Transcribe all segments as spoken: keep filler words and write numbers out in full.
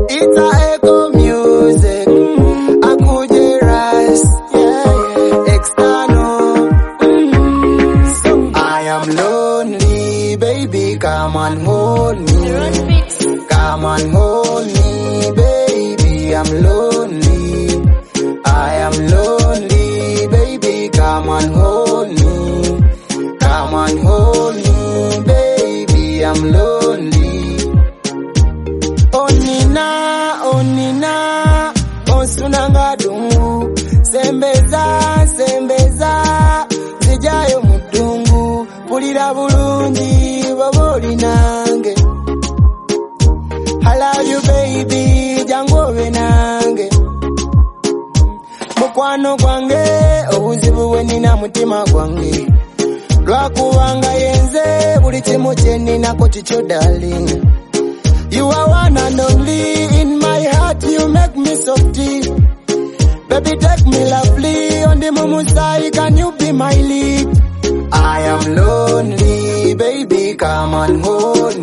It's a echo music. Akuje rise, yeah, yeah. External. So I am lonely, baby, come and hold me. Come and hold me, baby, I'm lonely. I am lonely, baby, come and hold me. Come and hold me, baby, I'm lonely. Onina, onina, onsunanga dungu. Sembeza, sembeza, zijayo mudungu. Pulira bulungi, baboli nange. I love you baby, jango venange. Mukwano gwange, obuzibu bwenina mutima gwange. Lwakubanga yenze, buli kimu kye ninako kikyo darling. You are one and only, in my heart you make me softy. Baby take me lovely, on the mumu side can you be my lead? I am lonely, baby come and hold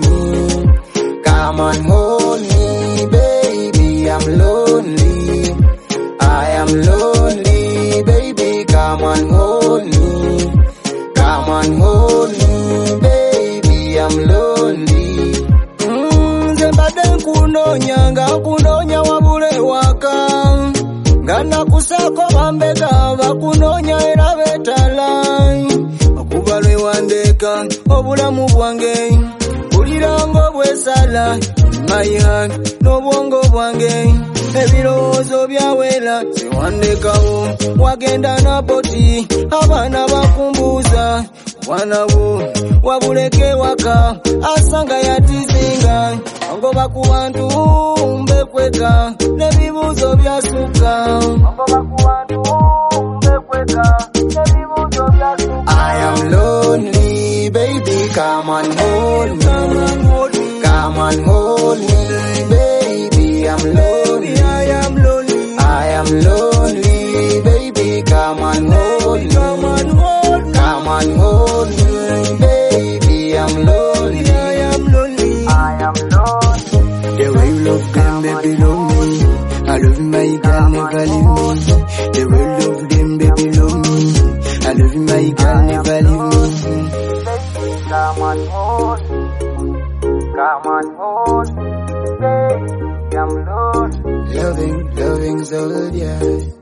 me. Come and hold me, baby, I'm lonely. I am lonely, baby, come and hold me. Come and hold me, baby, I'm lonely. Mm, zembade nkunonya, nga kunonya wabule waka. Gana kusako bambega, bakunonya era betala. Akubalwe wandeka, obulamu bwange. Ulirango bwesala, my heart, no bongo bwange. Ebirowoozo byawela, siwandekawo, wagenda na poti, abana bakumbuza. Wanabo, wabuleke waka, asanga yatizinga. Wango bakubantu, mbekweka, nebibuzo byasuka. Wango bakubantu, mbekweka, nebibuzo byasuka. I am lonely, baby, come and hold me. Come and hold me, baby, I'm lonely. I am lonely. I am lonely, baby, come and hold me. Come and hold me. Come and hold me, baby, I'm lonely. I am lonely. I am lonely. The way you love them, baby, love me. I love my girl, never leave me. The way you love them, baby, love me. I love my girl, never leave me. Come and hold me. Come and hold me, baby, I'm lonely. Loving, loving so good, yeah.